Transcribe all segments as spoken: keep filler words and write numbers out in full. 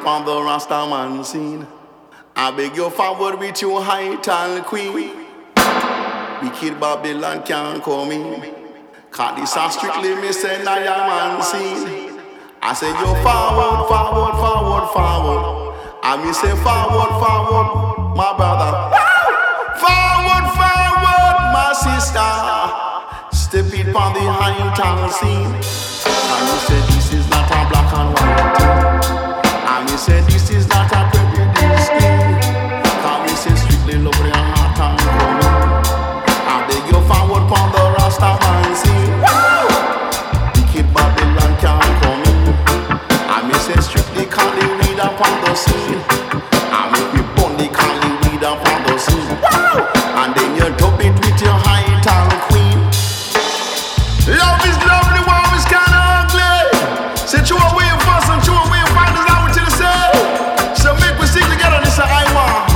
on the Rastaman scene. I beg you forward with your high tall queen. Wicked Babylon can't come in. Cause this a strictly me say I am unseen. I say you forward, forward, forward, forward. I me say forward, forward, my brother. Forward, forward, my sister. Step it on the high tall scene. And me say this is not a black and white thing. And me say this is not a prejudice thing. Cause me say strictly love your heart and coming. I beg you forward on the Rastaman scene. Wicked Babylon can't come in. I me say strictly call the weed up on the scene. I make we burn the call the weed up on the scene. And then you dub it with your high tall queen. Love is lovely, war is kinda ugly. Say throw away your fuss and throw away your fight, is that what you say? So make we stick together, this is I want.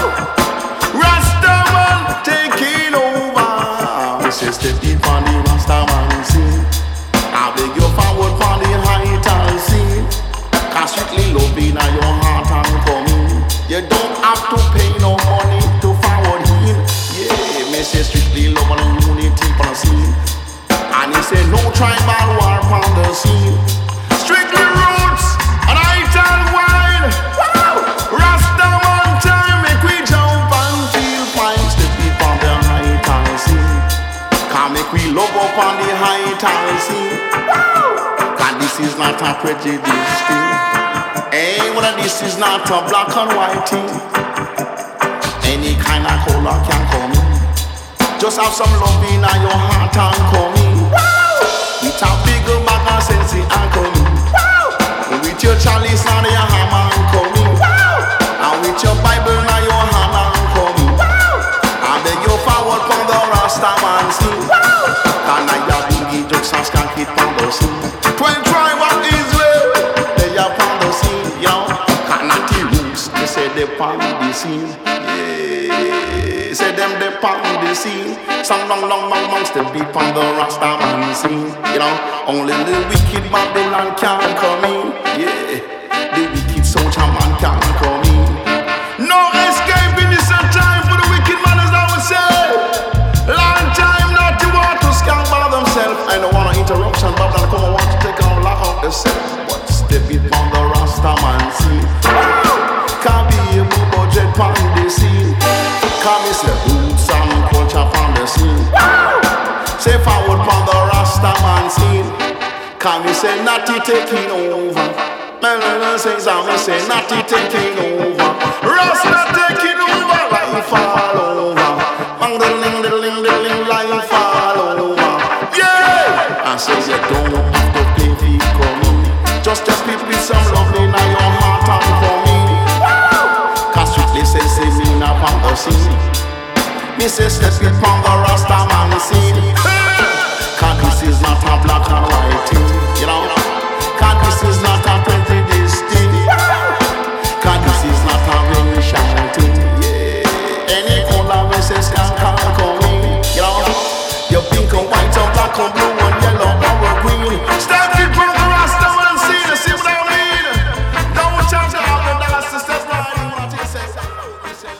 Rastaman taking over. We say step deep on the Rastaman scene. I beg you forward for the high tall scene. Cause strictly love in your heart and coming. You don't have to pay no money to forward him. Yeah, me say strictly love and unity on the scene. And he say no tribal war on the scene. Strictly roots and ital wine. Rastaman time make we jump and feel fine. Step deep on the high tall scene. Can make we love up on the high tall scene. Cause this is not a prejudice thing. Hey, well this is not a black and white thing. Any kind of color can come in. Just have some love in your heart and come in. With a big bag of sense and come in. With your chalice and your hammer and come in. And with your Bible and your hand and come in. I beg you forward from the Rastaman scene. Can I have boogie jokes and skank it from the scene. Twelve tribe of Israel, they are from the scene, yo. Cannot the roots, they say they from the scene. Yeah, say them they from the scene. Some long, long, long, long step deep on the Rastaman scene. You know, only the wicked Babylon can come in. Yeah, the wicked soldier man can come in. No escape in this time for the wicked man, as I would say. Long time not to want to scam by themselves. I don't want an interruption, but I come and want to take on lock up the set. But step it on the Rastaman scene. Can't be able budget on the scene. Can't miss the roots and culture on the scene. Say forward on the Rastaman scene. Can't we say Natty taking over? Melon says I me say Natty taking over. Rasta taking over, life all over. Mang the ling, the ling, the ling, life all over. Yeah! I say you don't have to pay for coming. Just just speak with some love in your heart and coming. Cause strictly say say me up on the scene. Me say step it on the Rastaman scene. Cause this is not a black and white thing, you know. Cause this is not